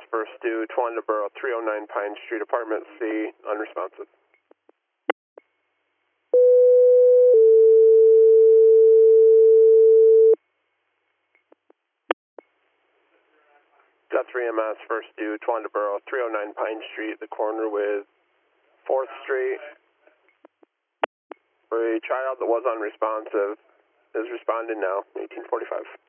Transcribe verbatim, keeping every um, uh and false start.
first due, Towanda three oh nine Pine Street, apartment C, unresponsive. three M S first due, Towanda three oh nine Pine Street, the corner with fourth Street. A child that was unresponsive is responding now, eighteen forty-five.